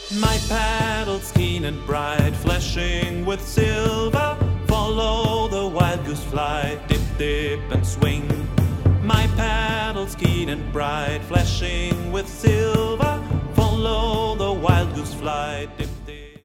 My paddle's keen and bright, flashing with silver. Follow the wild goose flight, dip, dip and swing. My paddle's keen and bright, flashing with silver.